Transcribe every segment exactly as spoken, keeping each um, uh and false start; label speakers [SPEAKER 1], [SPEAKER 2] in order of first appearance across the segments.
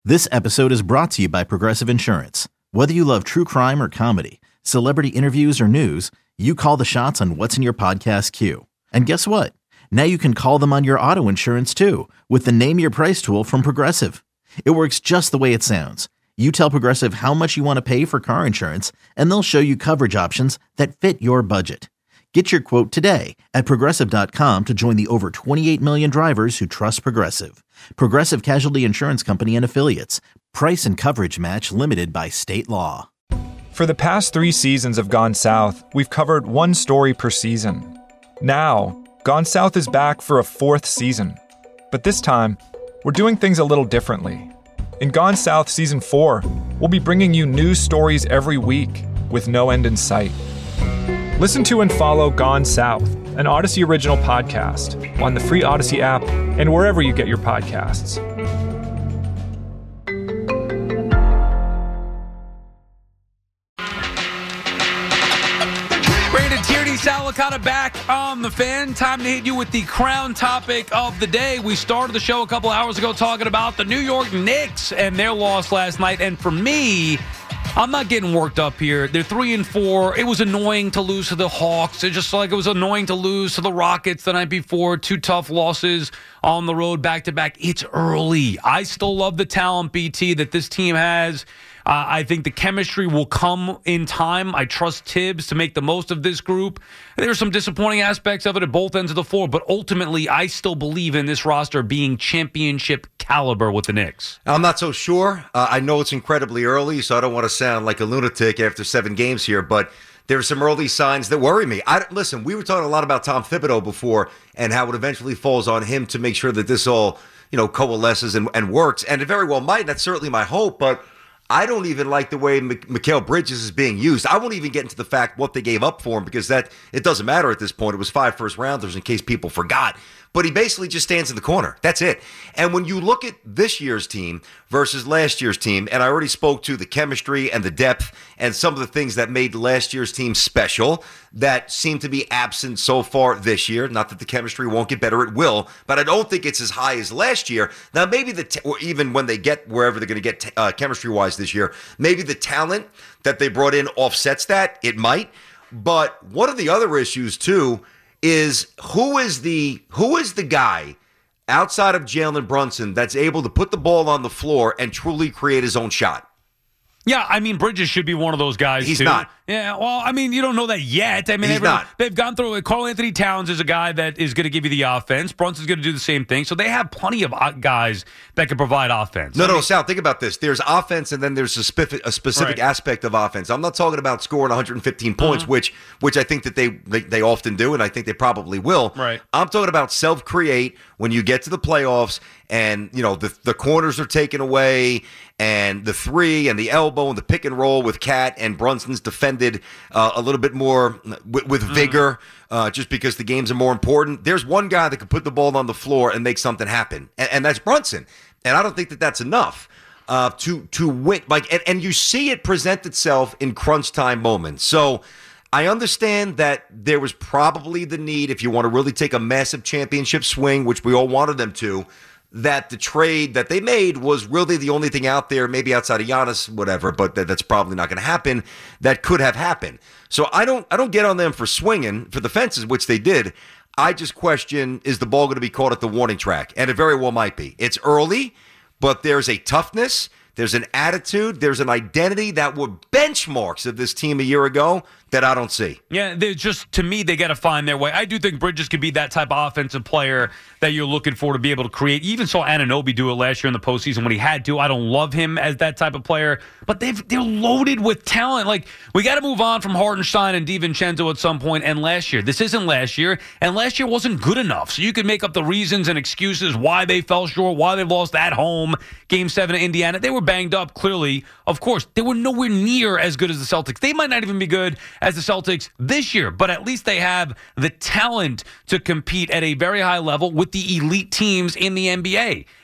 [SPEAKER 1] This episode is brought to you by Progressive Insurance. Whether you love true crime or comedy, celebrity interviews or news, you call the shots on what's in your podcast queue. And guess what? Now you can call them on your auto insurance too with the Name Your Price tool from Progressive. It works just the way it sounds. You tell Progressive how much you want to pay for car insurance, and they'll show you coverage options that fit your budget. Get your quote today at Progressive dot com to join the over twenty-eight million drivers who trust Progressive. Progressive Casualty Insurance Company and Affiliates. Price and coverage match limited by state law.
[SPEAKER 2] For the past three seasons of Gone South, we've covered one story per season. Now, Gone South is back for a fourth season. But this time, we're doing things a little differently. In Gone South Season four, we'll be bringing you news stories every week with no end in sight. Listen to and follow Gone South, an Odyssey original podcast, on the free Odyssey app and wherever you get your podcasts.
[SPEAKER 3] Brandon Tierney, Sal Licata back on The Fan. Time to hit you with the crown topic of the day. We started the show a couple hours ago talking about the New York Knicks and their loss last night. And for me, I'm not getting worked up here. They're three and four. It was annoying to lose to the Hawks. It's just like it was annoying to lose to the Rockets the night before. Two tough losses on the road back to back. It's early. I still love the talent, B T, that this team has. Uh, I think the chemistry will come in time. I trust Tibbs to make the most of this group. There are some disappointing aspects of it at both ends of the floor, but ultimately, I still believe in this roster being championship caliber with the Knicks.
[SPEAKER 4] I'm not so sure. Uh, I know it's incredibly early, so I don't want to sound like a lunatic after seven games here, but there are some early signs that worry me. I, listen, we were talking a lot about Tom Thibodeau before and how it eventually falls on him to make sure that this all, you know, coalesces and, and works, and it very well might. That's certainly my hope, but I don't even like the way M- Mikal Bridges is being used. I won't even get into the fact what they gave up for him because that it doesn't matter at this point. It was five first rounders in case people forgot. But he basically just stands in the corner. That's it. And when you look at this year's team versus last year's team, and I already spoke to the chemistry and the depth and some of the things that made last year's team special that seem to be absent so far this year. Not that the chemistry won't get better, it will, but I don't think it's as high as last year. Now, maybe the t- or even when they get wherever they're going to get t- uh, chemistry-wise this year, maybe the talent that they brought in offsets that. It might. But one of the other issues, too, is who is the who is the guy outside of Jalen Brunson that's able to put the ball on the floor and truly create his own shot?
[SPEAKER 3] Yeah, I mean, Bridges should be one of those guys,
[SPEAKER 4] He's
[SPEAKER 3] too.
[SPEAKER 4] not.
[SPEAKER 3] Yeah, well, I mean, you don't know that yet. I mean,
[SPEAKER 4] He's not.
[SPEAKER 3] They've gone through it. Carl Anthony Towns is a guy that is going to give you the offense. Brunson's going to do the same thing. So they have plenty of guys that can provide offense.
[SPEAKER 4] No,
[SPEAKER 3] I
[SPEAKER 4] no,
[SPEAKER 3] mean,
[SPEAKER 4] Sal, think about this. There's offense and then there's a, specific, a specific
[SPEAKER 3] Right.
[SPEAKER 4] aspect of offense. I'm not talking about scoring one hundred fifteen points,
[SPEAKER 3] Uh-huh.
[SPEAKER 4] which which I think that they, they they often do, and I think they probably will.
[SPEAKER 3] Right.
[SPEAKER 4] I'm talking about self-create when you get to the playoffs and, you know, the, the corners are taken away and the three and the elbow and the pick and roll with Cat and Brunson's defended uh, a little bit more with, with vigor uh, just because the games are more important. There's one guy that can put the ball on the floor and make something happen, and, and that's Brunson. And I don't think that that's enough uh, to to win. Like, and, and you see it present itself in crunch time moments. So I understand that there was probably the need, if you want to really take a massive championship swing, which we all wanted them to, that the trade that they made was really the only thing out there, maybe outside of Giannis, whatever, but that, that's probably not going to happen. That could have happened. So I don't I don't get on them for swinging for the fences, which they did. I just question, is the ball going to be caught at the warning track? And it very well might be. It's early, but there's a toughness, there's an attitude, there's an identity that were benchmarks of this team a year ago that I don't see.
[SPEAKER 3] Yeah, they just, to me, they got to find their way. I do think Bridges could be that type of offensive player that you're looking for to be able to create. You even saw Anunoby do it last year in the postseason when he had to. I don't love him as that type of player, but they've, they're loaded with talent. Like, we got to move on from Hartenstein and DiVincenzo at some point. And last year, this isn't last year, and last year wasn't good enough. So you could make up the reasons and excuses why they fell short, why they lost at home, Game seven of Indiana. They were banged up, clearly. Of course, they were nowhere near as good as the Celtics. They might not even be good as the Celtics this year, but at least they have the talent to compete at a very high level with the elite teams in the N B A.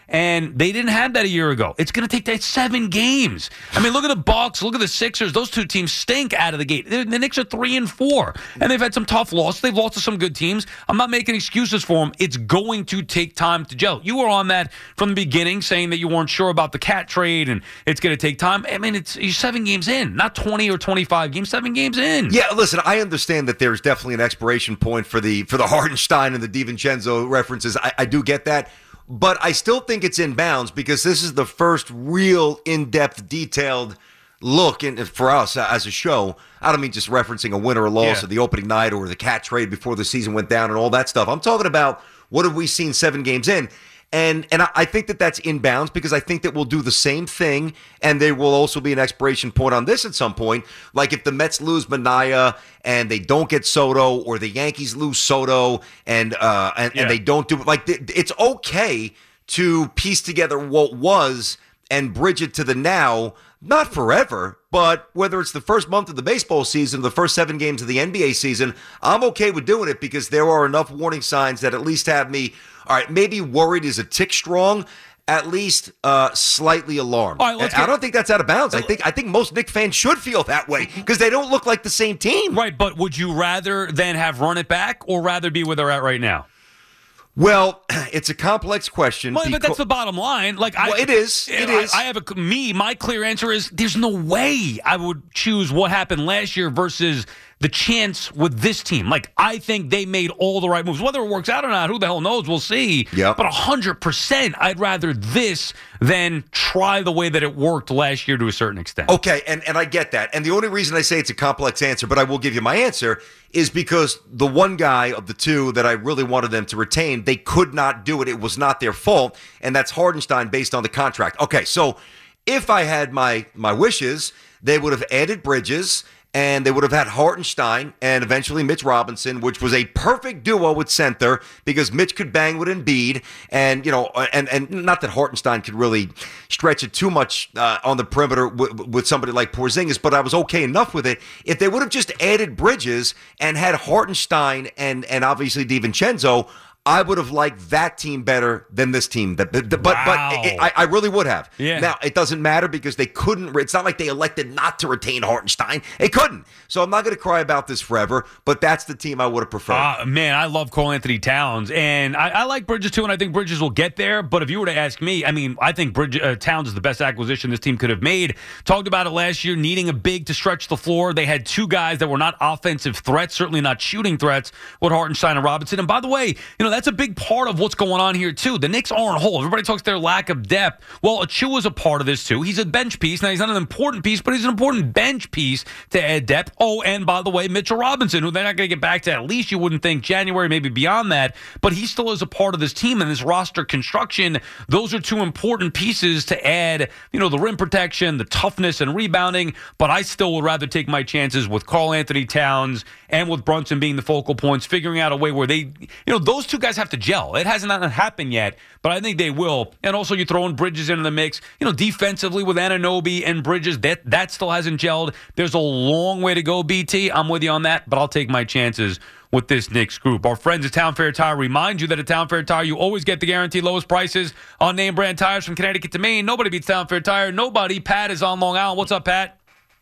[SPEAKER 3] and they didn't have that a year ago. It's going to take that seven games. I mean, look at the Bucks, look at the Sixers. Those two teams stink out of the gate. The Knicks are three and four, and they've had some tough losses. They've lost to some good teams. I'm not making excuses for them. It's going to take time to gel. You were on that from the beginning, saying that you weren't sure about the Cat trade, and it's going to take time. I mean, it's you're seven games in, not twenty or twenty-five games. Seven games in.
[SPEAKER 4] Yeah, listen, I understand that there's definitely an expiration point for the for the Hartenstein and the DiVincenzo references. I, I do get that. But I still think it's in bounds because this is the first real in-depth, detailed look in, for us as a show. I don't mean just referencing a win or a loss
[SPEAKER 3] yeah.
[SPEAKER 4] of the opening night or the Cat trade before the season went down and all that stuff. I'm talking about what have we seen seven games in. And and I think that that's in bounds because I think that we'll do the same thing, and there will also be an expiration point on this at some point. Like if the Mets lose Manaea and they don't get Soto, or the Yankees lose Soto and uh, and,
[SPEAKER 3] yeah.
[SPEAKER 4] and they don't do it. Like it's okay to piece together what was and bridge it to the now. Not forever, but whether it's the first month of the baseball season, the first seven games of the N B A season, I'm okay with doing it because there are enough warning signs that at least have me, all right, maybe worried is a tick strong, at least uh, slightly alarmed.
[SPEAKER 3] All right, let's
[SPEAKER 4] I
[SPEAKER 3] get-
[SPEAKER 4] don't think that's out of bounds. I think I think most Knicks fans should feel that way because they don't look like the same team.
[SPEAKER 3] Right, but would you rather than have run it back or rather be where they're at right now?
[SPEAKER 4] Well, it's a complex question.
[SPEAKER 3] Well,
[SPEAKER 4] because,
[SPEAKER 3] but that's the bottom line. Like, I,
[SPEAKER 4] well, it is. It
[SPEAKER 3] I,
[SPEAKER 4] is.
[SPEAKER 3] I have a me. My clear answer is there's no way I would choose what happened last year versus the chance with this team. Like, I think they made all the right moves. Whether it works out or not, who the hell knows? We'll see.
[SPEAKER 4] Yep.
[SPEAKER 3] But one hundred percent, I'd rather this than try the way that it worked last year to a certain extent.
[SPEAKER 4] Okay, and, and I get that. And the only reason I say it's a complex answer, but I will give you my answer, is because the one guy of the two that I really wanted them to retain, they could not do it. It was not their fault, and that's Hartenstein based on the contract. Okay, so if I had my my wishes, they would have added Bridges, and they would have had Hartenstein and eventually Mitch Robinson, which was a perfect duo with center because Mitch could bang with Embiid. And, you know, and, and not that Hartenstein could really stretch it too much uh, on the perimeter w- with somebody like Porzingis, but I was okay enough with it. If they would have just added Bridges and had Hartenstein and, and obviously DiVincenzo, I would have liked that team better than this team. But but,
[SPEAKER 3] Wow.
[SPEAKER 4] but it, I, I really would have.
[SPEAKER 3] Yeah.
[SPEAKER 4] Now, it doesn't matter because they couldn't. It's not like they elected not to retain Hartenstein. They couldn't. So I'm not going to cry about this forever, but that's the team I would have preferred.
[SPEAKER 3] Uh, man, I love Karl Anthony Towns, and I, I like Bridges too, and I think Bridges will get there. But if you were to ask me, I mean, I think Bridge, uh, Towns is the best acquisition this team could have made. Talked about it last year, needing a big to stretch the floor. They had two guys that were not offensive threats, certainly not shooting threats, with Hartenstein and Robinson. And by the way, you know, that's a big part of what's going on here too. The Knicks aren't whole. Everybody talks their lack of depth. Well, Achua's a part of this too. He's a bench piece. Now, he's not an important piece, but he's an important bench piece to add depth. Oh, and by the way, Mitchell Robinson, who they're not going to get back to at least you wouldn't think January, maybe beyond that, but he still is a part of this team and this roster construction. Those are two important pieces to add, you know, the rim protection, the toughness and rebounding, but I still would rather take my chances with Karl Anthony Towns and with Brunson being the focal points, figuring out a way where they, you know, those two guys have to gel. It hasn't happened yet, but I think they will. And also you throw in Bridges into the mix, you know, defensively with Anunoby and Bridges, that, that still hasn't gelled. There's a long way to go, B T. I'm with you on that, but I'll take my chances with this Knicks group. Our friends at Town Fair Tire remind you that at Town Fair Tire, you always get the guaranteed lowest prices on name brand tires from Connecticut to Maine. Nobody beats Town Fair Tire. Nobody. Pat is on Long Island. What's up, Pat?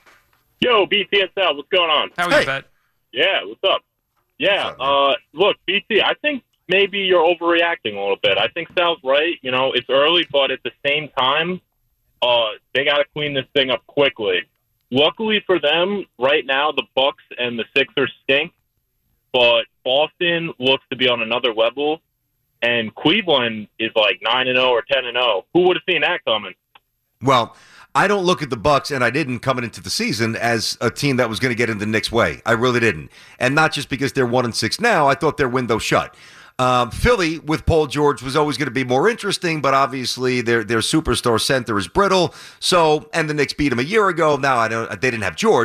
[SPEAKER 5] Yo, B T S L, what's going on?
[SPEAKER 3] How are
[SPEAKER 4] Hey.
[SPEAKER 3] you, Pat?
[SPEAKER 5] Yeah, what's up? Yeah,
[SPEAKER 4] What's up, man?
[SPEAKER 5] uh, look, B T, I think maybe you're overreacting a little bit. I think Sal's right. You know, it's early, but at the same time, uh, they got to clean this thing up quickly. Luckily for them, right now, the Bucks and the Sixers stink, but Boston looks to be on another level, and Cleveland is like nine and zero or ten and zero. Who would have seen that coming?
[SPEAKER 4] Well, I don't look at the Bucks, and I didn't coming into the season as a team that was going to get in the Knicks' way. I really didn't, and not just because they're one and six now. I thought their window shut. Um, Philly with Paul George was always going to be more interesting, but obviously their their superstar center is brittle. So, and the Knicks beat them a year ago. Now I don't. They didn't have George,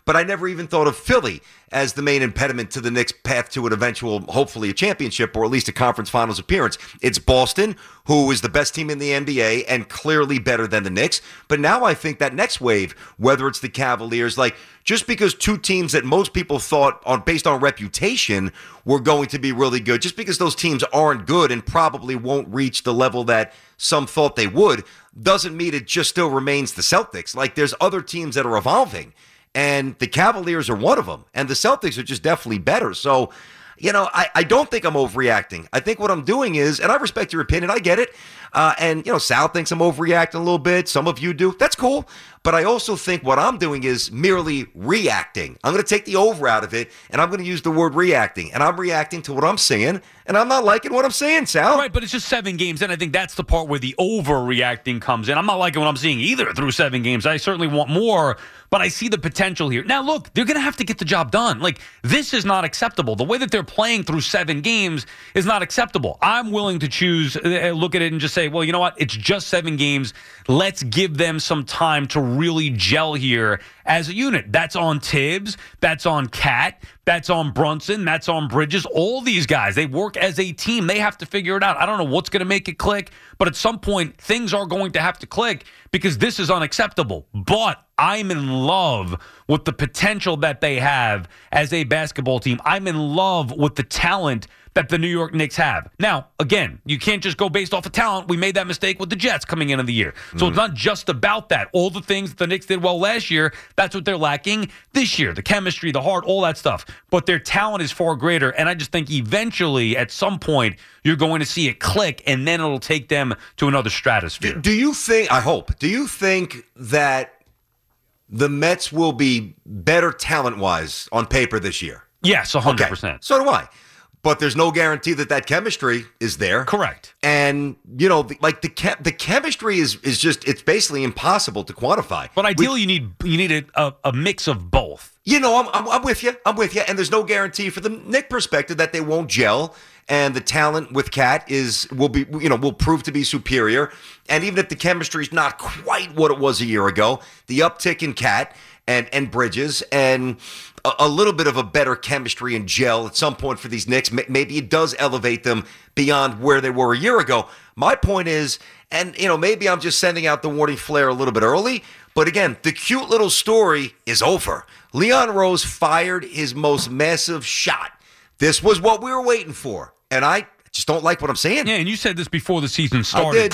[SPEAKER 4] but I never even thought of Philly as the main impediment to the Knicks' path to an eventual, hopefully a championship or at least a conference finals appearance. It's Boston, who is the best team in the N B A and clearly better than the Knicks. But now I think that next wave, whether it's the Cavaliers, like just because two teams that most people thought on based on reputation were going to be really good, just because those teams aren't good and probably won't reach the level that some thought they would, doesn't mean it just still remains the Celtics. Like there's other teams that are evolving. And the Cavaliers are one of them. And the Celtics are just definitely better. So, you know, I, I don't think I'm overreacting. I think what I'm doing is, and I respect your opinion, I get it. Uh, and, you know, Sal thinks I'm overreacting a little bit. Some of you do. That's cool. But I also think what I'm doing is merely reacting. I'm going to take the over out of it, and I'm going to use the word reacting. And I'm reacting to what I'm seeing, and I'm not liking what I'm seeing, Sal.
[SPEAKER 3] Right, but it's just seven games, and I think that's the part where the overreacting comes in. I'm not liking what I'm seeing either through seven games. I certainly want more, but I see the potential here. Now, look, they're going to have to get the job done. Like, this is not acceptable. The way that they're playing through seven games is not acceptable. I'm willing to choose, uh, look at it and just say, well, you know what? It's just seven games. Let's give them some time to really gel here as a unit. That's on Tibbs. That's on Cat. That's on Brunson. That's on Bridges. All these guys, they work as a team. They have to figure it out. I don't know what's going to make it click, but at some point, things are going to have to click because this is unacceptable. But I'm in love with the potential that they have as a basketball team. I'm in love with the talent that the New York Knicks have. Now, again, you can't just go based off of talent. We made that mistake with the Jets coming into the year. So mm. it's not just about that. All the things that the Knicks did well last year, that's what they're lacking this year. The chemistry, the heart, all that stuff. But their talent is far greater. And I just think eventually, at some point, you're going to see it click, and then it'll take them to another stratosphere.
[SPEAKER 4] Do, do you think, I hope, do you think that the Mets will be better talent-wise on paper this year?
[SPEAKER 3] Yes, one hundred percent.
[SPEAKER 4] Okay. So do I. But there's no guarantee that that chemistry is there.
[SPEAKER 3] Correct.
[SPEAKER 4] And, you know, the, like the chem- the chemistry is is just, it's basically impossible to quantify.
[SPEAKER 3] But ideally, we, you need you need a, a, a mix of both.
[SPEAKER 4] You know, I'm, I'm I'm with you. I'm with you. And there's no guarantee for the Knick perspective that they won't gel. And the talent with Cat is will be, you know, will prove to be superior. And even if the chemistry is not quite what it was a year ago, the uptick in Cat and and Bridges and a, a little bit of a better chemistry and gel at some point for these Knicks, maybe it does elevate them beyond where they were a year ago. My point is, and you know, maybe I'm just sending out the warning flare a little bit early, but again, the cute little story is over. Leon Rose fired his most massive shot. This was what we were waiting for. And I just don't like what I'm saying.
[SPEAKER 3] Yeah, and you said this before the season started.
[SPEAKER 4] I did.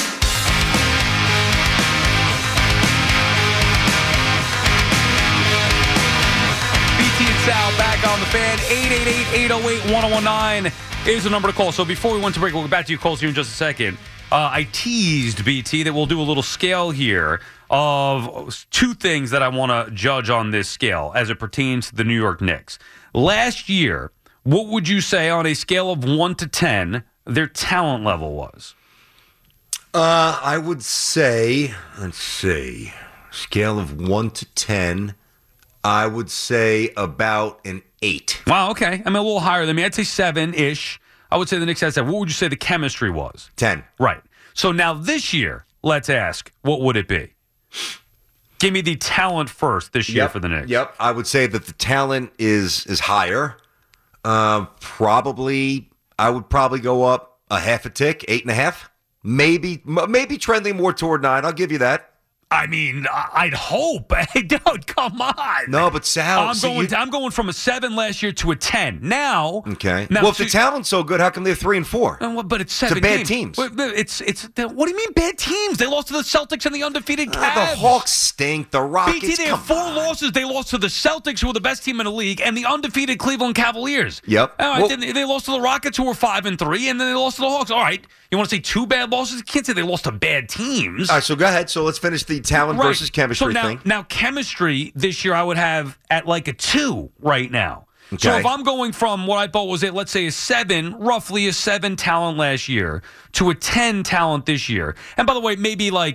[SPEAKER 3] B T and Sal back on the Fan. eight eight eight, eight oh eight, one oh one nine is the number to call. So before we went to break, we'll get back to you, calls here in just a second. Uh, I teased, B T, that we'll do a little scale here of two things that I want to judge on this scale as it pertains to the New York Knicks. Last year, what would you say on a scale of one to ten their talent level was?
[SPEAKER 4] Uh, I would say, let's see, scale of one to ten, I would say about an eight.
[SPEAKER 3] Wow, okay. I mean, a little higher than me. I'd say seven-ish. I would say the Knicks had seven. What would you say the chemistry was?
[SPEAKER 4] ten.
[SPEAKER 3] Right. So now this year, let's ask, what would it be? Give me the talent first this year
[SPEAKER 4] yep,
[SPEAKER 3] for the Knicks.
[SPEAKER 4] Yep. I would say that the talent is is higher. Uh, probably, I would probably go up a half a tick, eight and a half. Maybe, maybe trending more toward nine. I'll give you that.
[SPEAKER 3] I mean, I'd hope. Don't come on.
[SPEAKER 4] No, but Sal,
[SPEAKER 3] I'm
[SPEAKER 4] so
[SPEAKER 3] going.
[SPEAKER 4] you...
[SPEAKER 3] To, I'm going from a seven last year to a ten now.
[SPEAKER 4] Okay.
[SPEAKER 3] Now,
[SPEAKER 4] well, if
[SPEAKER 3] so,
[SPEAKER 4] the talent's so good, how come they're three and four?
[SPEAKER 3] But it's seven.
[SPEAKER 4] It's a bad
[SPEAKER 3] games.
[SPEAKER 4] teams.
[SPEAKER 3] It's it's. What do you mean bad teams? They lost to the Celtics and the undefeated Cavs.
[SPEAKER 4] Uh, the Hawks stink. The Rockets.
[SPEAKER 3] B T, they have four on. losses. They lost to the Celtics, who were the best team in the league, and the undefeated Cleveland Cavaliers.
[SPEAKER 4] Yep.
[SPEAKER 3] All right,
[SPEAKER 4] well,
[SPEAKER 3] then they lost to the Rockets, who were five and three, and then they lost to the Hawks. All right. You want to say two bad losses? You can't say they lost to bad teams.
[SPEAKER 4] All right, so go ahead. So let's finish the talent
[SPEAKER 3] right.
[SPEAKER 4] versus chemistry
[SPEAKER 3] so now,
[SPEAKER 4] thing.
[SPEAKER 3] Now, chemistry this year I would have at like a two right now.
[SPEAKER 4] Okay.
[SPEAKER 3] So if I'm going from what I thought was it, let's say a seven, roughly a seven talent last year, to a ten talent this year. And by the way, maybe like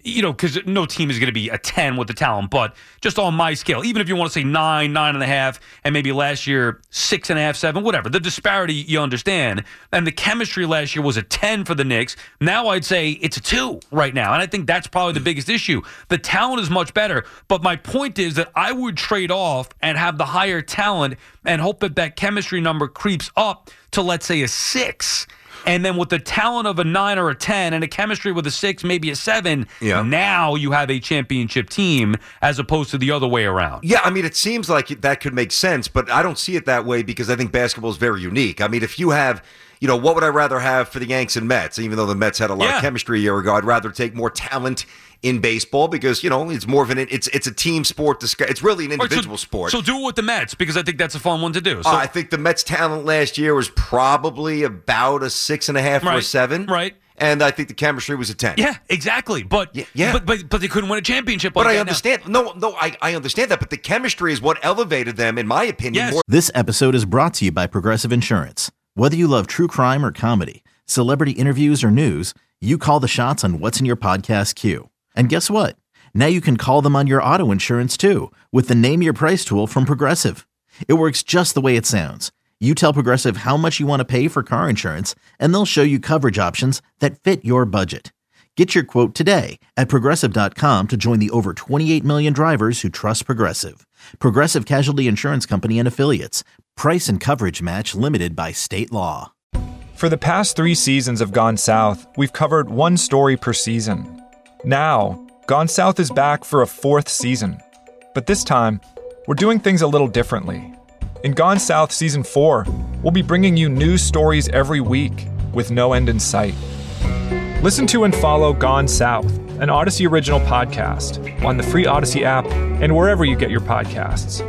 [SPEAKER 3] you know, because no team is going to be a ten with the talent, but just on my scale, even if you want to say nine, nine and a half, and maybe last year six and a half, seven, whatever, the disparity you understand. And the chemistry last year was a ten for the Knicks. Now I'd say it's a two right now, and I think that's probably the biggest issue. The talent is much better, but my point is that I would trade off and have the higher talent and hope that that chemistry number creeps up to, let's say, a six. And then with the talent of a nine or a ten and a chemistry with a six, maybe a seven, yeah. now you have a championship team as opposed to the other way around.
[SPEAKER 4] Yeah, I mean, it seems like that could make sense, but I don't see it that way because I think basketball is very unique. I mean, if you have, you know, what would I rather have for the Yanks and Mets? Even though the Mets had a lot yeah. of chemistry a year ago, I'd rather take more talent in baseball because, you know, it's more of an it's it's a team sport. It's really an individual
[SPEAKER 3] right, so,
[SPEAKER 4] sport.
[SPEAKER 3] So do it with the Mets because I think that's a fun one to do. So,
[SPEAKER 4] uh, I think the Mets talent last year was probably about a six and a half
[SPEAKER 3] right,
[SPEAKER 4] or a seven.
[SPEAKER 3] Right.
[SPEAKER 4] And I think the chemistry was a ten.
[SPEAKER 3] Yeah, exactly. But yeah, yeah. But, but but they couldn't win a championship. Like
[SPEAKER 4] but I
[SPEAKER 3] that
[SPEAKER 4] understand.
[SPEAKER 3] Now.
[SPEAKER 4] No, no, I, I understand that. But the chemistry is what elevated them, in my opinion.
[SPEAKER 3] Yes.
[SPEAKER 4] More-
[SPEAKER 1] This episode is brought to you by Progressive Insurance. Whether you love true crime or comedy, celebrity interviews or news, you call the shots on what's in your podcast queue. And guess what? Now you can call them on your auto insurance too with the Name Your Price tool from Progressive. It works just the way it sounds. You tell Progressive how much you want to pay for car insurance, and they'll show you coverage options that fit your budget. Get your quote today at Progressive dot com to join the over twenty-eight million drivers who trust Progressive. Progressive Casualty Insurance Company and Affiliates. Price and coverage match limited by state law.
[SPEAKER 2] For the past three seasons of Gone South, we've covered one story per season. Now, Gone South is back for a fourth season. But this time, we're doing things a little differently. In Gone South Season four, we'll be bringing you news stories every week with no end in sight. Listen to and follow Gone South, an Odyssey original podcast, on the free Odyssey app and wherever you get your podcasts.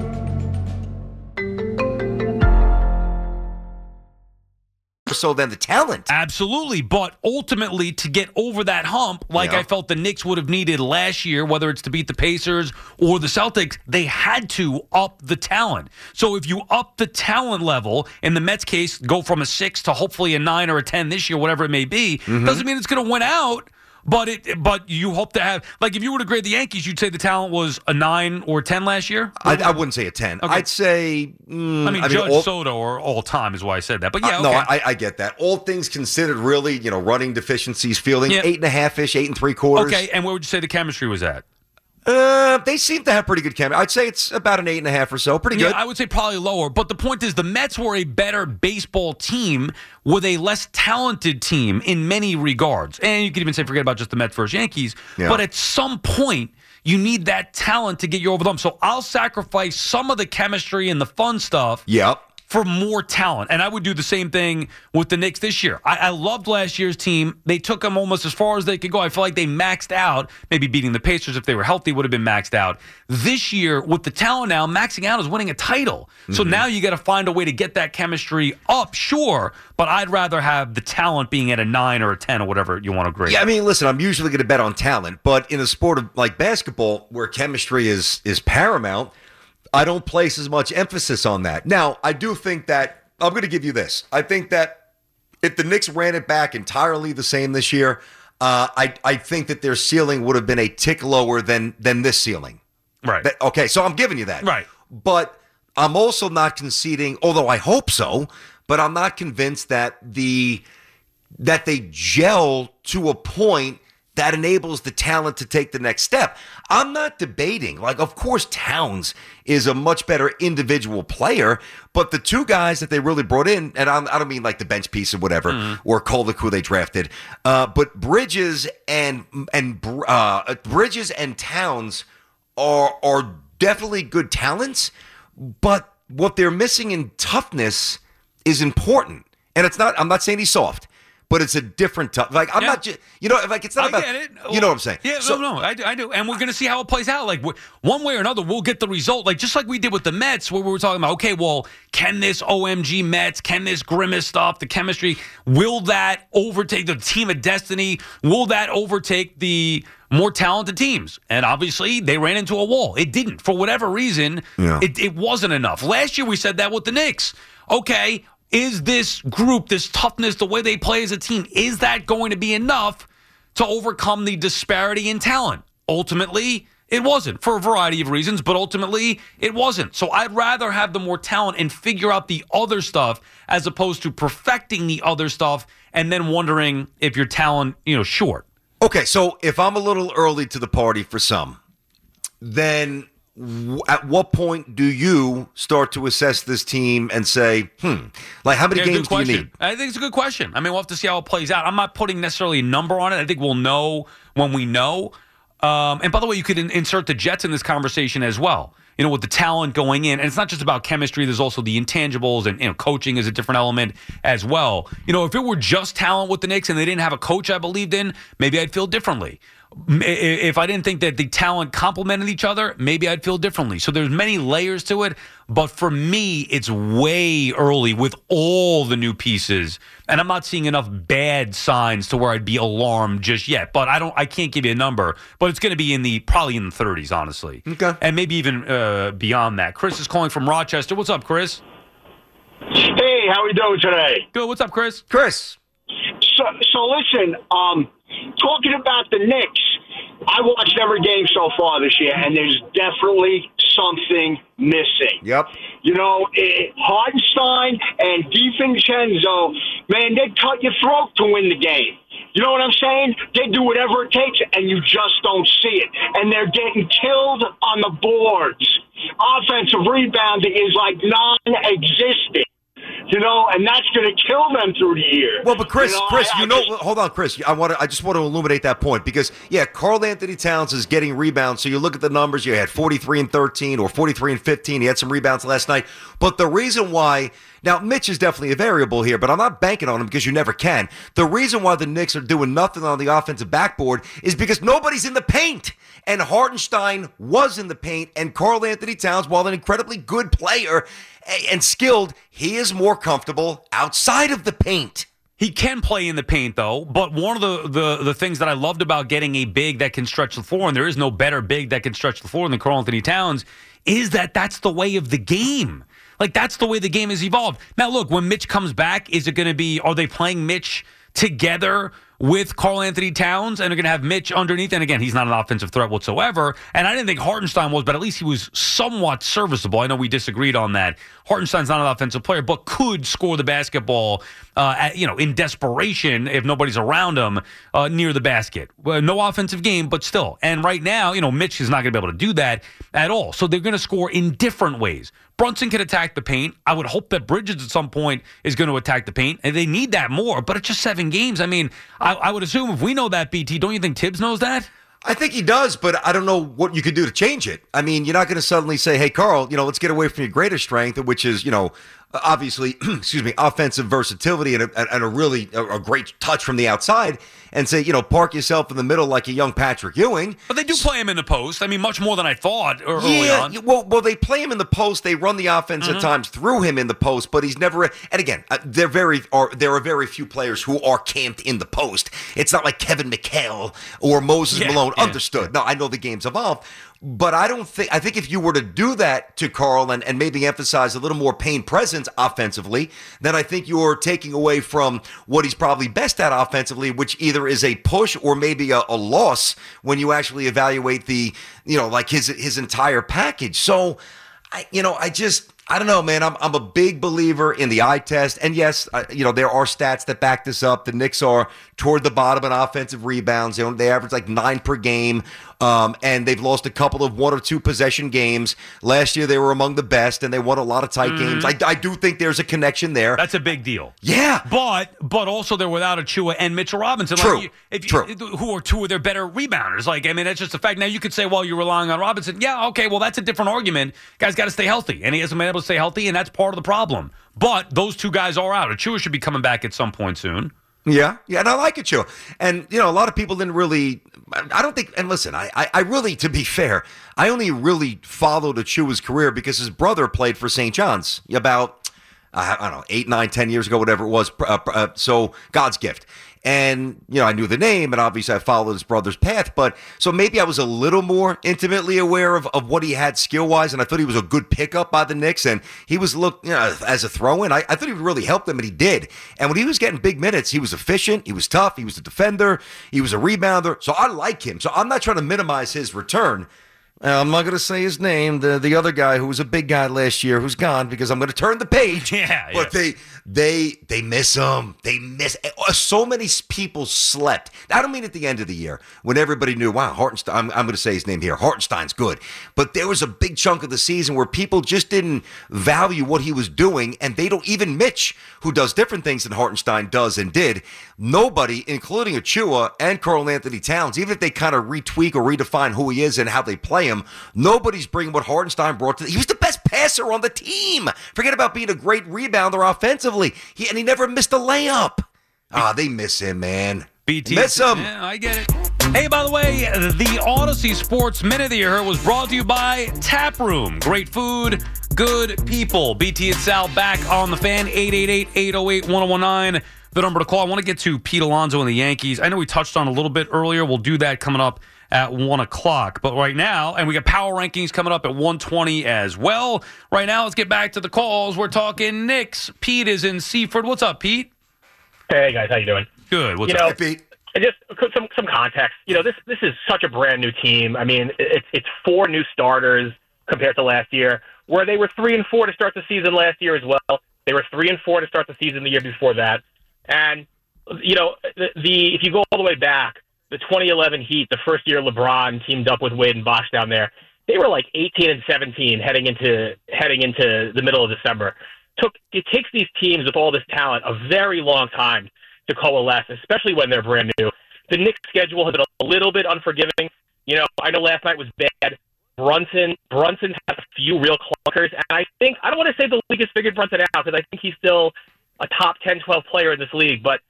[SPEAKER 4] So then the talent.
[SPEAKER 3] Absolutely. But ultimately, to get over that hump, like yeah. I felt the Knicks would have needed last year, whether it's to beat the Pacers or the Celtics, they had to up the talent. So if you up the talent level, in the Mets case, go from a six to hopefully a nine or a ten this year, whatever it may be, mm-hmm. doesn't mean it's going to win out. But it, but you hope to have, like, if you were to grade the Yankees, you'd say the talent was a nine or ten last year?
[SPEAKER 4] I, I wouldn't say a ten. Okay. I'd say, mm,
[SPEAKER 3] I mean,
[SPEAKER 4] I
[SPEAKER 3] Judge
[SPEAKER 4] mean, all,
[SPEAKER 3] Soto or all time is why I said that. But yeah,
[SPEAKER 4] uh, no,
[SPEAKER 3] okay.
[SPEAKER 4] I, I get that. All things considered, really, you know, running deficiencies, fielding,
[SPEAKER 3] yeah.
[SPEAKER 4] eight and a half ish, eight and three quarters.
[SPEAKER 3] Okay, and where would you say the chemistry was at?
[SPEAKER 4] Uh, they seem to have pretty good chemistry. I'd say it's about an eight and a half or so. Pretty good.
[SPEAKER 3] Yeah, I would say probably lower. But the point is, the Mets were a better baseball team with a less talented team in many regards. And you could even say forget about just the Mets versus Yankees. Yeah. But at some point, you need that talent to get you over them. So I'll sacrifice some of the chemistry and the fun stuff.
[SPEAKER 4] Yep.
[SPEAKER 3] For more talent. And I would do the same thing with the Knicks this year. I, I loved last year's team. They took them almost as far as they could go. I feel like they maxed out. Maybe beating the Pacers if they were healthy would have been maxed out. This year, with the talent now, maxing out is winning a title. Mm-hmm. So now you got to find a way to get that chemistry up, sure, but I'd rather have the talent being at a nine or a ten or whatever you want to grade.
[SPEAKER 4] Yeah, I mean, listen, I'm usually going to bet on talent, but in a sport of like basketball where chemistry is is paramount, I don't place as much emphasis on that. Now, I do think that, I'm going to give you this. I think that if the Knicks ran it back entirely the same this year, uh, I I think that their ceiling would have been a tick lower than than this ceiling.
[SPEAKER 3] Right.
[SPEAKER 4] That, okay, so I'm giving you that.
[SPEAKER 3] Right.
[SPEAKER 4] But I'm also not conceding, although I hope so, but I'm not convinced that the that they gel to a point that enables the talent to take the next step. I'm not debating. Like, of course, Towns is a much better individual player, but the two guys that they really brought in, and I'm, I don't mean like the bench piece or whatever, mm. or Kolek, who they drafted, uh, but Bridges and and uh, Bridges and Towns are are definitely good talents, but what they're missing in toughness is important. And it's not. I'm not saying he's soft. But it's a different tough. Like I'm yeah. not just, you know, like it's not
[SPEAKER 3] I
[SPEAKER 4] about.
[SPEAKER 3] Get it.
[SPEAKER 4] You know what I'm saying?
[SPEAKER 3] Yeah,
[SPEAKER 4] so,
[SPEAKER 3] no, no, I, I do, and we're gonna see how it plays out. Like one way or another, we'll get the result. Like just like we did with the Mets, where we were talking about, okay, well, can this O M G Mets, can this Grimace stuff, the chemistry, will that overtake the team of destiny? Will that overtake the more talented teams? And obviously, they ran into a wall. It didn't, for whatever reason. Yeah. It, it wasn't enough. Last year, we said that with the Knicks. Okay. Is this group, this toughness, the way they play as a team, is that going to be enough to overcome the disparity in talent. Ultimately, it wasn't, for a variety of reasons, but ultimately it wasn't. So I'd rather have the more talent and figure out the other stuff as opposed to perfecting the other stuff and then wondering if your talent, you know, short.
[SPEAKER 4] Okay, so if I'm a little early to the party for some, then w- at what point do you start to assess this team and say, hmm, like how many
[SPEAKER 3] Yeah,
[SPEAKER 4] games
[SPEAKER 3] good
[SPEAKER 4] do you
[SPEAKER 3] question.
[SPEAKER 4] need?
[SPEAKER 3] I think it's a good question. I mean, we'll have to see how it plays out. I'm not putting necessarily a number on it. I think we'll know when we know. Um, and by the way, you could in- insert the Jets in this conversation as well. You know, with the talent going in, and it's not just about chemistry. There's also the intangibles, and you know, coaching is a different element as well. You know, if it were just talent with the Knicks and they didn't have a coach I believed in, maybe I'd feel differently. If I didn't think that the talent complemented each other, maybe I'd feel differently. So there's many layers to it, but for me, it's way early with all the new pieces, and I'm not seeing enough bad signs to where I'd be alarmed just yet. But I don't, I can't give you a number, but it's going to be in the probably in the thirties, honestly,
[SPEAKER 4] Okay,
[SPEAKER 3] and maybe even uh, beyond that. Chris is calling from Rochester. What's up, Chris?
[SPEAKER 6] Hey, how we doing today?
[SPEAKER 3] Good. What's up, Chris?
[SPEAKER 4] Chris.
[SPEAKER 6] So, so listen, um, talking about the Knicks, I watched every game so far this year, and there's definitely something missing.
[SPEAKER 4] Yep.
[SPEAKER 6] You know, it, Hartenstein and DiVincenzo, man, they cut your throat to win the game. You know what I'm saying? They do whatever it takes, and you just don't see it. And they're getting killed on the boards. Offensive rebounding is like non-existent. You know, and that's going to kill them through the year.
[SPEAKER 4] Well, but Chris,
[SPEAKER 6] you know,
[SPEAKER 4] Chris,
[SPEAKER 6] I,
[SPEAKER 4] you
[SPEAKER 6] I
[SPEAKER 4] know,
[SPEAKER 6] just,
[SPEAKER 4] hold on, Chris. I want to. I just want to illuminate that point because, yeah, Karl Anthony Towns is getting rebounds. So you look at the numbers. You had forty-three and thirteen or forty-three and fifteen. He had some rebounds last night. But the reason why now Mitch is definitely a variable here, but I'm not banking on him because you never can. The reason why the Knicks are doing nothing on the offensive backboard is because nobody's in the paint. And Hartenstein was in the paint, and Karl Anthony Towns, while an incredibly good player and skilled, he is more comfortable outside of the paint.
[SPEAKER 3] He can play in the paint, though, but one of the, the, the things that I loved about getting a big that can stretch the floor, and there is no better big that can stretch the floor than Karl Anthony Towns, is that that's the way of the game. Like, that's the way the game has evolved. Now, look, when Mitch comes back, is it going to be, are they playing Mitch together with Karl Anthony Towns, and they're going to have Mitch underneath? And again, he's not an offensive threat whatsoever. And I didn't think Hartenstein was, but at least he was somewhat serviceable. I know we disagreed on that. Hartenstein's not an offensive player, but could score the basketball, uh, at, you know, in desperation if nobody's around him uh, near the basket. Well, no offensive game, but still. And right now, you know, Mitch is not going to be able to do that at all. So they're going to score in different ways. Brunson can attack the paint. I would hope that Bridges at some point is going to attack the paint, and they need that more. But it's just seven games. I mean, I, I would assume if we know that, B T, don't you think Tibbs knows that?
[SPEAKER 4] I think he does, but I don't know what you could do to change it. I mean, you're not going to suddenly say, hey, Karl, you know, let's get away from your greatest strength, which is, you know, obviously, excuse me, offensive versatility and a, and a really a, a great touch from the outside, and say, you know, park yourself in the middle like a young Patrick Ewing.
[SPEAKER 3] But they do play him in the post. I mean, much more than I thought early
[SPEAKER 4] yeah,
[SPEAKER 3] on.
[SPEAKER 4] Well, well, they play him in the post. They run the offense
[SPEAKER 3] Mm-hmm.
[SPEAKER 4] at times through him in the post, but he's never. And again, uh, they're very are there are very few players who are camped in the post. It's not like Kevin McHale or Moses
[SPEAKER 3] Yeah,
[SPEAKER 4] Malone.
[SPEAKER 3] yeah.
[SPEAKER 4] Understood. No, I know the game's evolved. But I don't think, I think if you were to do that to Karl and, and maybe emphasize a little more paint presence offensively, then I think you're taking away from what he's probably best at offensively, which either is a push or maybe a, a loss when you actually evaluate the, you know, like his, his entire package. So, I, you know, I just, I don't know, man. I'm I'm a big believer in the eye test. And yes, uh, you know, there are stats that back this up. The Knicks are toward the bottom in offensive rebounds. They, don't- they average like nine per game. Um, and they've lost a couple of one or two possession games. Last year, they were among the best, and they won a lot of tight games. I, I do think there's a connection there.
[SPEAKER 3] That's a big deal.
[SPEAKER 4] Yeah.
[SPEAKER 3] But but also they're without Achua and Mitchell Robinson.
[SPEAKER 4] True.
[SPEAKER 3] Like you, if you,
[SPEAKER 4] True.
[SPEAKER 3] Who are two of their better rebounders. Like, I mean, that's just a fact. Now, you could say, well, you're relying on Robinson. Yeah, okay, well, that's a different argument. Guy's got to stay healthy, and he hasn't been able to stay healthy, and that's part of the problem. But those two guys are out. Achua should be coming back at some point soon.
[SPEAKER 4] Yeah, yeah, and I like it, Joe. And, you know, a lot of people didn't really, I don't think, and listen, I, I, I really, to be fair, I only really followed Achua's career because his brother played for Saint John's about, I don't know, eight, nine, ten years ago, whatever it was. Uh, uh, so, God's gift. And, you know, I knew the name, and obviously I followed his brother's path. But so maybe I was a little more intimately aware of, of what he had skill-wise, and I thought he was a good pickup by the Knicks. And he was looked, you know, as a throw-in. I, I thought he would really help them, and he did. And when he was getting big minutes, he was efficient, he was tough, he was a defender, he was a rebounder. So I like him. So I'm not trying to minimize his return. Uh, I'm not going to say his name. The the other guy who was a big guy last year who's gone because I'm going to turn the page.
[SPEAKER 3] Yeah,
[SPEAKER 4] But
[SPEAKER 3] yeah.
[SPEAKER 4] they they they miss him. They miss so many people slept. I don't mean at the end of the year when everybody knew, wow, Hartenstein. I'm, I'm going to say his name here. Hartenstein's good. But there was a big chunk of the season where people just didn't value what he was doing, and they don't. Even Mitch, who does different things than Hartenstein does and did, nobody, including Achua and Karl Anthony Towns, even if they kind of retweak or redefine who he is and how they play him, nobody's bringing what Hartenstein brought to the, he was the best passer on the team. Forget about being a great rebounder offensively. He, and he never missed a layup. Ah, they miss him, man.
[SPEAKER 3] B T,
[SPEAKER 4] miss him.
[SPEAKER 3] Yeah, I get it. Hey, by the way, the Odyssey Sports Minute that you heard was brought to you by Tap Room. Great food, good people. B T and Sal back on the Fan. eight eight eight, eight oh eight, one oh one nine. The number to call. I want to get to Pete Alonso and the Yankees. I know we touched on a little bit earlier. We'll do that coming up at one o'clock. But right now, and we got power rankings coming up at one twenty as well. Right now, let's get back to the calls. We're talking Knicks. Pete is in Seaford. What's up, Pete?
[SPEAKER 7] Hey, guys. How you doing?
[SPEAKER 3] Good. What's
[SPEAKER 7] you
[SPEAKER 3] up?
[SPEAKER 7] know,
[SPEAKER 4] Pete.
[SPEAKER 7] just some some context. You know, this this is such a brand new team. I mean, it's it's four new starters compared to last year, where they were three and four to start the season last year as well. They were three and four to start the season the year before that. And you know, the, the if you go all the way back, the twenty eleven Heat, the first year LeBron teamed up with Wade and Bosh down there, they were like eighteen and seventeen heading into heading into the middle of December. Took it takes these teams with all this talent a very long time to coalesce, especially when they're brand new. The Knicks' schedule has been a little bit unforgiving. You know, I know last night was bad. Brunson Brunson's had a few real clunkers, and I think I don't want to say the league has figured Brunson out because I think he's still a top ten, twelve player in this league, but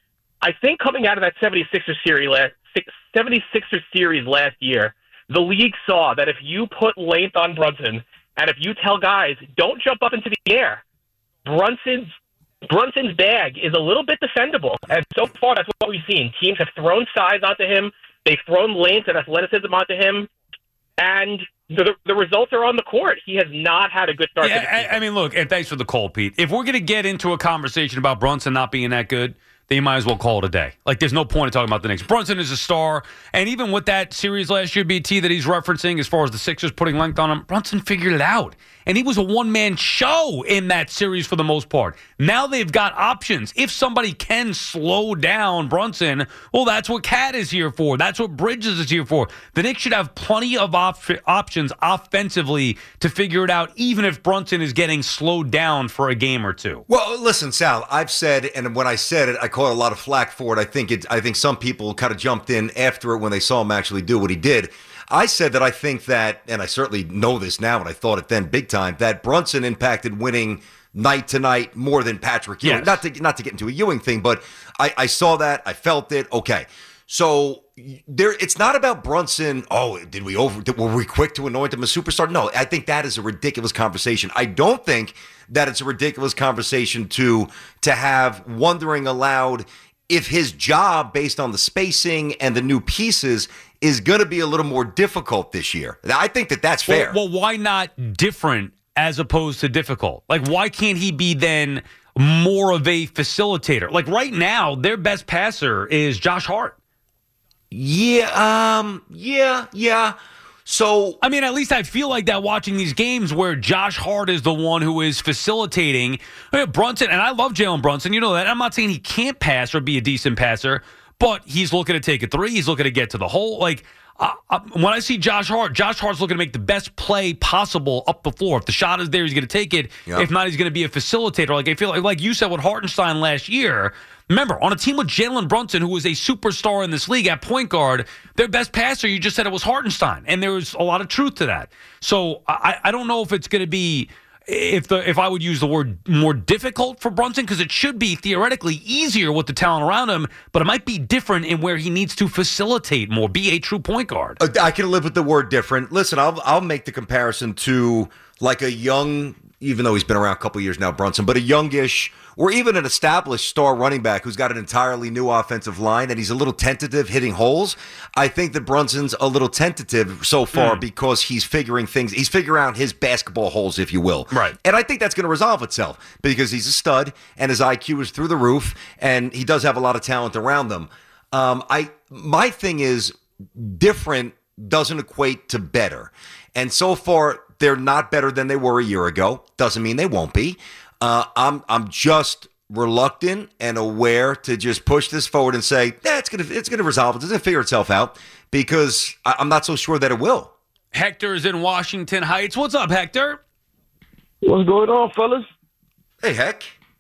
[SPEAKER 7] I think coming out of that seventy-sixers series last seventy-sixers series last year, the league saw that if you put length on Brunson and if you tell guys don't jump up into the air, Brunson's Brunson's bag is a little bit defendable. And so far, that's what we've seen. Teams have thrown size onto him. They've thrown length and athleticism onto him. And the, the results are on the court. He has not had a good start.
[SPEAKER 3] Yeah,
[SPEAKER 7] to the season.
[SPEAKER 3] I, I mean, look, and thanks for the call, Pete. If we're going to get into a conversation about Brunson not being that good, then you might as well call it a day. Like, there's no point in talking about the Knicks. Brunson is a star, and even with that series last year, B T, that he's referencing as far as the Sixers putting length on him, Brunson figured it out. And he was a one-man show in that series for the most part. Now they've got options. If somebody can slow down Brunson, well, that's what Cat is here for. That's what Bridges is here for. The Knicks should have plenty of op- options offensively to figure it out, even if Brunson is getting slowed down for a game or two.
[SPEAKER 4] Well, listen, Sal, I've said, and when I said it, I caught a lot of flack for it. I think it. I think some people kind of jumped in after it when they saw him actually do what he did. I said that I think that, and I certainly know this now, and I thought it then big time, that Brunson impacted winning night to night more than Patrick Ewing.
[SPEAKER 3] Yes.
[SPEAKER 4] Not to not to get into a Ewing thing, but I, I saw that, I felt it. Okay, so there, it's not about Brunson. Oh, did we over? Did, were we quick to anoint him a superstar? No, I think that is a ridiculous conversation. I don't think that it's a ridiculous conversation to to have wondering aloud if his job, based on the spacing and the new pieces, is going to be a little more difficult this year. I think that that's fair.
[SPEAKER 3] Well, well, why not different as opposed to difficult? Like, why can't he be then more of a facilitator? Like, right now, their best passer is Josh Hart.
[SPEAKER 4] Yeah, um, yeah, yeah. So,
[SPEAKER 3] I mean, at least I feel like that watching these games where Josh Hart is the one who is facilitating. I mean, Brunson, and I love Jalen Brunson, you know that. I'm not saying he can't pass or be a decent passer, but he's looking to take a three. He's looking to get to the hole. Like, uh, uh, when I see Josh Hart, Josh Hart's looking to make the best play possible up the floor. If the shot is there, he's going to take it.
[SPEAKER 4] Yep.
[SPEAKER 3] If not, he's going to be a facilitator. Like, I feel like, like you said with Hartenstein last year. Remember, on a team with Jalen Brunson, who was a superstar in this league at point guard, their best passer, you just said it was Hartenstein. And there was a lot of truth to that. So I, I don't know if it's going to be, if the if I would use the word more difficult for Brunson, because it should be theoretically easier with the talent around him, but it might be different in where he needs to facilitate more, be a true point guard.
[SPEAKER 4] I can live with the word different. Listen, I'll I'll make the comparison to like a young even though he's been around a couple years now, Brunson, but a youngish or even an established star running back who's got an entirely new offensive line and he's a little tentative hitting holes. I think that Brunson's a little tentative so far mm. because he's figuring things. He's figuring out his basketball holes, if you will.
[SPEAKER 3] Right.
[SPEAKER 4] And I think that's going to resolve itself because he's a stud and his I Q is through the roof and he does have a lot of talent around him. Um, I my thing is different doesn't equate to better. And so far, they're not better than they were a year ago. Doesn't mean they won't be. Uh, I'm I'm just reluctant and aware to just push this forward and say, yeah, it's gonna it's gonna resolve. It doesn't figure itself out because I, I'm not so sure that it will.
[SPEAKER 3] Hector is in Washington Heights. What's up, Hector?
[SPEAKER 8] What's going on, fellas?
[SPEAKER 4] Hey, Heck.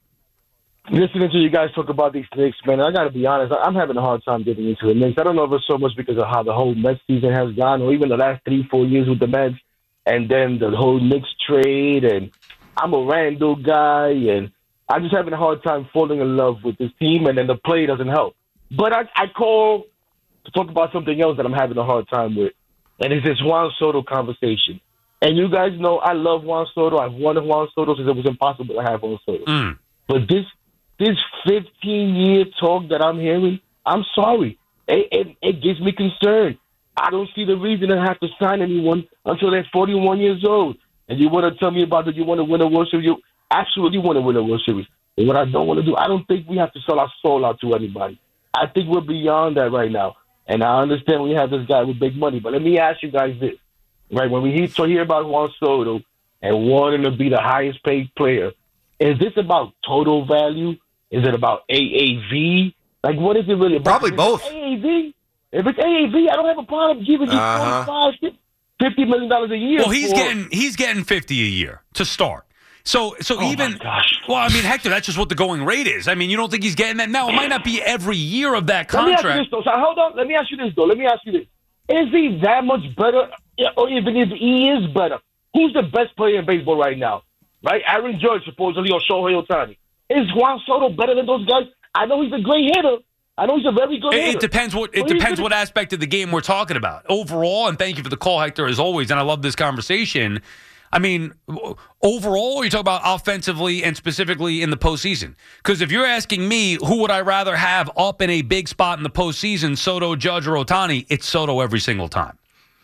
[SPEAKER 8] Listening to you guys talk about these Knicks, man, I got to be honest. I'm having a hard time getting into the Knicks. I don't know if it's so much because of how the whole Mets season has gone or even the last three, four years with the Mets and then the whole Knicks trade. And I'm a Randall guy, and I'm just having a hard time falling in love with this team, and then the play doesn't help. But I, I call to talk about something else that I'm having a hard time with, and it's this Juan Soto conversation. And you guys know I love Juan Soto. I've wanted Juan Soto since it was impossible to have Juan Soto.
[SPEAKER 3] Mm.
[SPEAKER 8] But this this fifteen-year talk that I'm hearing, I'm sorry. It, it, it gives me concern. I don't see the reason to have to sign anyone until they're forty-one years old. And you want to tell me about that you want to win a World Series? You absolutely want to win a World Series. And what I don't want to do, I don't think we have to sell our soul out to anybody. I think we're beyond that right now. And I understand we have this guy with big money. But let me ask you guys this. Right, when we hear, so hear about Juan Soto and wanting to be the highest paid player, is this about total value? Is it about A A V? Like, what is it really about?
[SPEAKER 4] Probably both.
[SPEAKER 8] A A V? If it's A A V, I don't have a problem giving you
[SPEAKER 4] uh-huh.
[SPEAKER 8] forty-five, fifty million dollars a year.
[SPEAKER 3] Well, he's
[SPEAKER 8] for,
[SPEAKER 3] getting he's getting fifty a year to start. So so
[SPEAKER 8] oh
[SPEAKER 3] even
[SPEAKER 8] my gosh.
[SPEAKER 3] well, I mean, Hector, that's just what the going rate is. I mean, you don't think he's getting that now? It might not be every year of that contract.
[SPEAKER 8] Let me ask you this, though. So hold on. Let me ask you this, though. Let me ask you this. Is he that much better? Or even if he is better, who's the best player in baseball right now? Right? Aaron Judge, supposedly, or Shohei Ohtani. Is Juan Soto better than those guys? I know he's a great hitter. I know he's a very good
[SPEAKER 3] It,
[SPEAKER 8] hitter.
[SPEAKER 3] it depends what it
[SPEAKER 8] But
[SPEAKER 3] depends
[SPEAKER 8] gonna,
[SPEAKER 3] what aspect of the game we're talking about. Overall, and thank you for the call, Hector, as always, and I love this conversation. I mean, overall, you talk about offensively and specifically in the postseason. Because if you're asking me, who would I rather have up in a big spot in the postseason, Soto, Judge, or Ohtani, it's Soto every single time.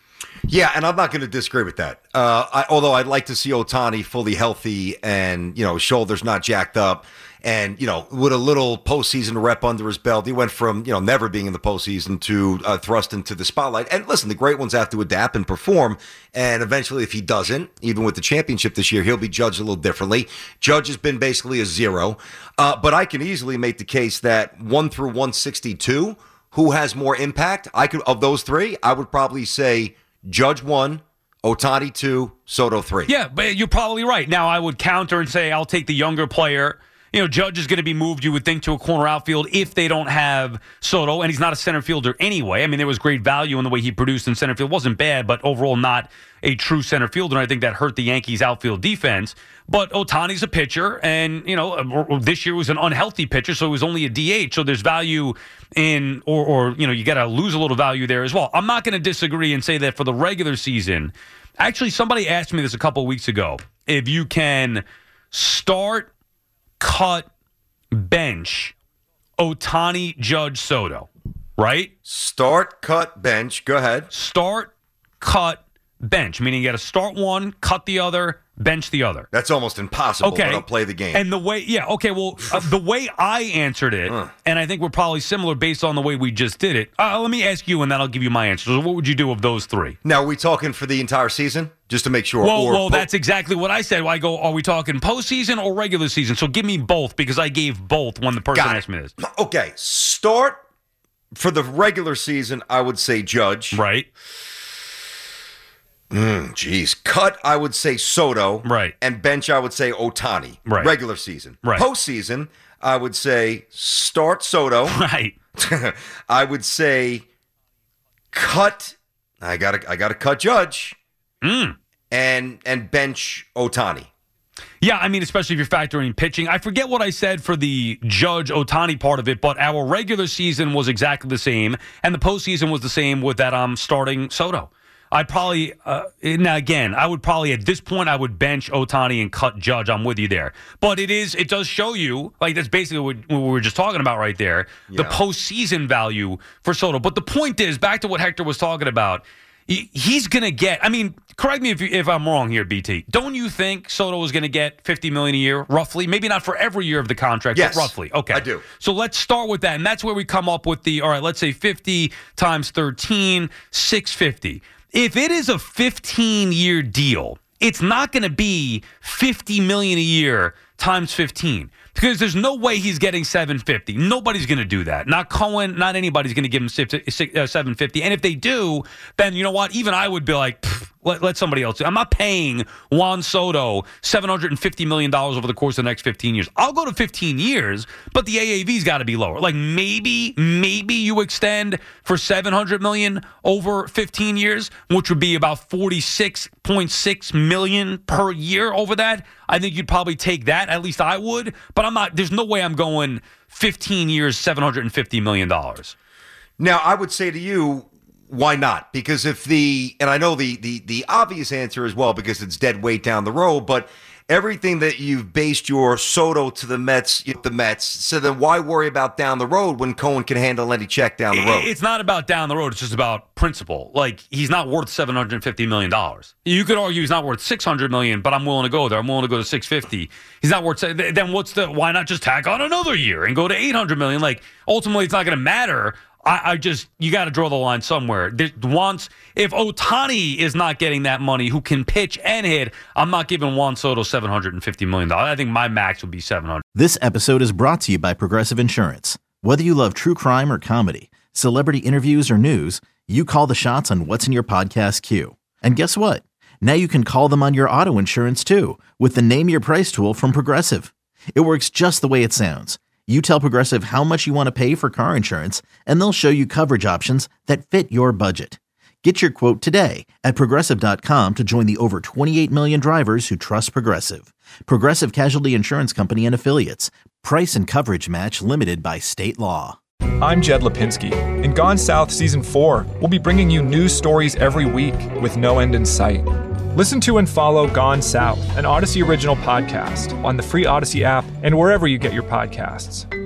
[SPEAKER 4] Yeah, and I'm not going to disagree with that. Uh, I, although I'd like to see Ohtani fully healthy and, you know, shoulders not jacked up and, you know, with a little postseason rep under his belt. He went from, you know, never being in the postseason to uh, thrust into the spotlight. And listen, the great ones have to adapt and perform. And eventually, if he doesn't, even with the championship this year, he'll be judged a little differently. Judge has been basically a zero. Uh, but I can easily make the case that one through one sixty-two, who has more impact? I could of those three, I would probably say Judge one, Ohtani two, Soto three.
[SPEAKER 3] Yeah, but you're probably right. Now, I would counter and say I'll take the younger player. You know, Judge is going to be moved, you would think, to a corner outfield if they don't have Soto, and he's not a center fielder anyway. I mean, there was great value in the way he produced in center field. Wasn't bad, but overall not a true center fielder, and I think that hurt the Yankees' outfield defense. But Ohtani's a pitcher, and, you know, this year was an unhealthy pitcher, so it was only a D H, so there's value in, or, or you know, you got to lose a little value there as well. I'm not going to disagree and say that for the regular season. Actually, somebody asked me this a couple of weeks ago. If you can start, cut, bench, Ohtani, Judge, Soto, right?
[SPEAKER 4] Start, cut, bench. Go ahead.
[SPEAKER 3] Start, cut, bench, meaning you got to start one, cut the other, bench the other.
[SPEAKER 4] That's almost impossible,
[SPEAKER 3] okay.
[SPEAKER 4] But I'll play the game.
[SPEAKER 3] And the way, yeah, okay, well, uh, the way I answered it, uh. and I think we're probably similar based on the way we just did it. Uh, let me ask you, and then I'll give you my answer. So what would you do of those three?
[SPEAKER 4] Now, are we talking for the entire season? Just to make sure.
[SPEAKER 3] Well,
[SPEAKER 4] or
[SPEAKER 3] well
[SPEAKER 4] po-
[SPEAKER 3] that's exactly what I said. I go, are we talking postseason or regular season? So give me both, because I gave both when the person asked me this.
[SPEAKER 4] Okay, start for the regular season, I would say Judge.
[SPEAKER 3] Right.
[SPEAKER 4] Mm, geez. Cut, I would say Soto.
[SPEAKER 3] Right.
[SPEAKER 4] And bench, I would say Ohtani.
[SPEAKER 3] Right.
[SPEAKER 4] Regular season.
[SPEAKER 3] Right.
[SPEAKER 4] Postseason, I would say start Soto.
[SPEAKER 3] Right.
[SPEAKER 4] I would say cut. I gotta, I gotta cut Judge.
[SPEAKER 3] Mm.
[SPEAKER 4] And and bench Ohtani.
[SPEAKER 3] Yeah, I mean, especially if you're factoring pitching. I forget what I said for the Judge Ohtani part of it, but our regular season was exactly the same, and the postseason was the same with that I'm um, starting Soto. I'd probably, uh, now again, I would probably, at this point, I would bench Ohtani and cut Judge. I'm with you there. But it is, it does show you, like that's basically what, what we were just talking about right there, yeah. the postseason value for Soto. But the point is, back to what Hector was talking about, he, he's going to get, I mean, correct me if, you, if I'm wrong here, B T. Don't you think Soto is going to get fifty million dollars a year, roughly? Maybe not for every year of the contract,
[SPEAKER 4] yes,
[SPEAKER 3] but roughly. Okay.
[SPEAKER 4] I do.
[SPEAKER 3] So let's start with that. And that's where we come up with the, all right, let's say fifty times thirteen, six hundred fifty. If it is a fifteen-year deal, it's not going to be fifty million dollars a year times fifteen. Because there's no way he's getting seven hundred fifty. Nobody's going to do that. Not Cohen, not anybody's going to give him seven hundred fifty. And if they do, then you know what? Even I would be like, let, let somebody else do it. I'm not paying Juan Soto seven hundred fifty million dollars over the course of the next fifteen years. I'll go to fifteen years, but the A A V's got to be lower. Like maybe, maybe you extend for seven hundred million dollars over fifteen years, which would be about forty-six point six million dollars per year over that. I think you'd probably take that. At least I would. But I'm not. There's no way I'm going fifteen years, seven hundred fifty million dollars.
[SPEAKER 4] Now, I would say to you, why not? Because if the, and I know the the the obvious answer as well, because it's dead weight down the road, but everything that you've based your Soto to the Mets, the Mets, so then why worry about down the road when Cohen can handle any check down the road?
[SPEAKER 3] It's not about down the road. It's just about principle. Like, he's not worth seven hundred fifty million dollars. You could argue he's not worth six hundred million dollars, but I'm willing to go there. I'm willing to go to six hundred fifty. He's not worth, then what's the, why not just tack on another year and go to eight hundred million dollars? Like, ultimately, it's not going to matter. I, I just, you got to draw the line somewhere. There, once, if Ohtani is not getting that money, who can pitch and hit, I'm not giving Juan Soto seven hundred fifty million dollars. I think my max would be seven hundred.
[SPEAKER 1] This episode is brought to you by Progressive Insurance. Whether you love true crime or comedy, celebrity interviews or news, you call the shots on what's in your podcast queue. And guess what? Now you can call them on your auto insurance too, with the Name Your Price tool from Progressive. It works just the way it sounds. You tell Progressive how much you want to pay for car insurance, and they'll show you coverage options that fit your budget. Get your quote today at Progressive dot com to join the over twenty-eight million drivers who trust Progressive. Progressive Casualty Insurance Company and Affiliates. Price and coverage match limited by state law.
[SPEAKER 2] I'm Jed Lipinski. In Gone South Season four, we'll be bringing you news stories every week with no end in sight. Listen to and follow Gone South, an Odyssey original podcast, on the free Odyssey app and wherever you get your podcasts.